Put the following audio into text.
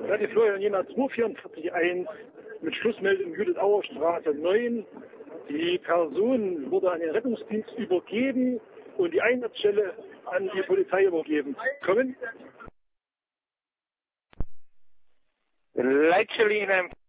Radio Florian Jena 2441 mit Schlussmeldung Judith-Auer Straße 9. Die Person wurde an den Rettungsdienst übergeben und die Einsatzstelle an die Polizei übergeben. Kommen? Leitstelle in einem